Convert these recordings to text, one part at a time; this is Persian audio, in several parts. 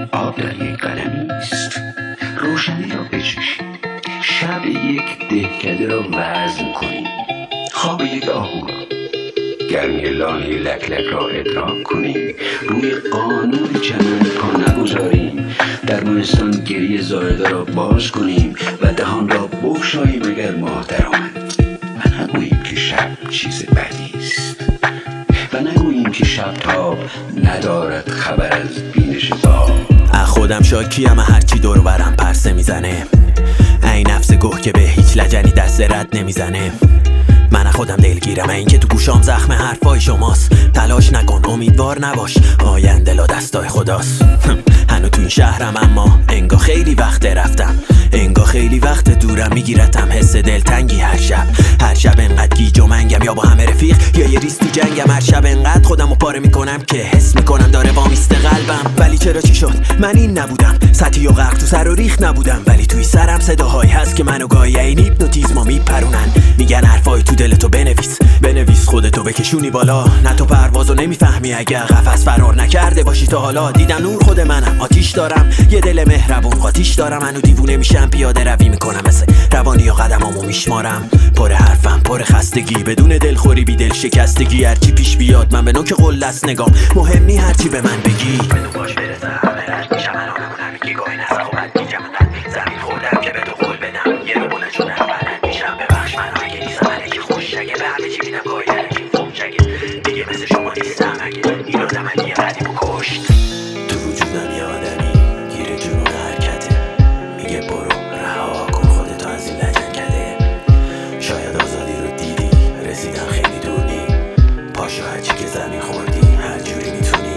آب در یک قلمی است. روشنی را بچشید، شب یک دهکده را وزن کنید، خواب یک آهو را، گرمی لانه لک لک را ادراک کنیم، روی قانون چمن پا نگذاریم، در مهستان گریه زایده را باز کنیم و دهان را بگشاییم اگر ماه درآمد، و نگوییم که شب چیز بدی است، و نگوییم که شب تاب ندارد خبر از بینش باب. خودم شاکیم، هرچی دور برم پرسه میزنه، این نفس گوه که به هیچ لجنی دست رد نمیزنه. من خودم دلگیرم، این که تو گوشام زخم حرفای شماست. تلاش نکن، امیدوار نباش، آینده لا دستای خداست. هنو تو این شهرم اما انگا خیلی وقت رفتم، انگا خیلی وقت دورم، میگیرتم حس دلتنگی هر شب انقدر گیج و منگم، یا با همه رفیق یا یه ریز تو جنگم. هر شب انقدر خودمو پاره میکنم که حس میکنم داره وامیسته قلبم. ولی چرا چی شد؟ من این نبودم، سطحی و غرق تو سر و ریخت نبودم، ولی توی سرم صداهایی هست که منو گاهی این هیپنوتیزما میپرونن. میگن حرفای تو دلتو بنویس خودتو بکشونی بالا، نه تو پروازو نمیفهمی اگه قفس فرار نکرده باشی تا حالا. دیدم نور خود منم، آتیش دارم، یه دل مهربون قاتیش دارم، منو دیوونه میشم، پیاده روی میکنم مثل روانی یا قدمامو میشمارم. پر حرفم، پر خستگی، بدون دلخوری بی دل شکستگی، هرچی پیش بیاد من به نوک قله است نگام، مهم نی هرچی به من بگی. بدون باش برسه همه رد میشم، من آنمونم میگی گاهی نسخ و بد میگم، من زمین خوردم که به تو قول بدم، یه رو بلند شدم بلد میشم. ببخش من اگه نیستم، اگه خوش شگه به همه چی میدم گاهی الکی فوم شگه، دیگه مثل شما نیستم اگه این آدم یه قدیمو کشت. تو وجودم یه آدمی گیره جنون حرکته، میگه برو رها کن خودتو از این لجنگده. شاید آزادی رو دیدی، رسیدم خیلی دور نی، پاشو هرچی که زمین خوردی هر جوری میتونی.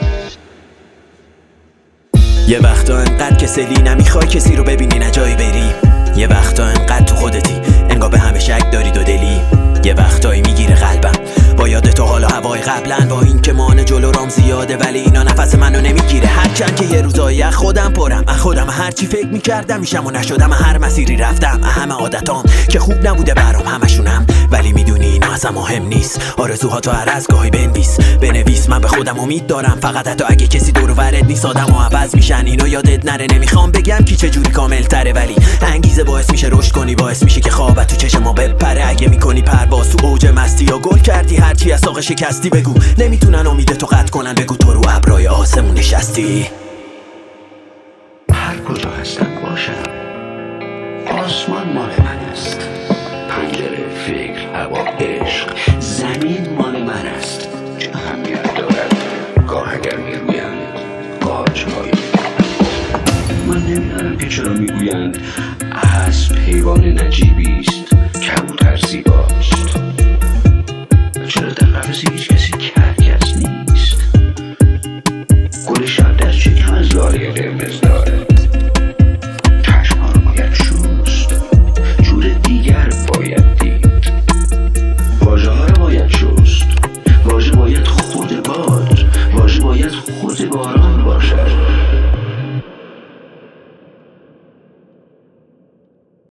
یه وقتا انقدر کسلی نمیخوای کسی رو ببینی نه جایی بری، یه وقتا انقدر تو خودتی انگار به همه شک داری دو دلی، یه وقتایی میگیره قلبم با یاد تو حالا هوای قبلن، با این که مان جلو رام زیاده ولی اینا نفس منو نمیگیره. هرچند که یه روزایی خودم پرم، خودم هرچی فکر میکردم میشم و نشدم، هر مسیری رفتم همه عادتام که خوب نبوده برام همشونم، ولی میدونی اینا اصلا مهم نیست. آرزوهاتو هر از گاهی بنویس، من به خودم امید دارم، فقط حتی اگه کسی دور و برت نیست آدمو عوض میشن، اینو یادت نره. نمیخوام بگم کی چه جوری کامل تره، ولی انگیزه باعث میشه رشد کنی، باعث میشه که خوابت تو چشم ما بپره. اگه میکنی پرواز تو اوج مستی یا گل کردی، هرچی از ساق شکستی بگو، نمیتونن امید تو قطع کنن، بگو تو رو ابرای آسمون نشستی. هر کجا هستم باشم، آسمان مال من است، پنجره فکر، هوا عشق، زمین مال من است. چه اهمیت دارد گاه اگر میرویند قاج‌های من نمیدانم که چرا میگویند اسب حیوان نجیبی است، کبوتر زیباست.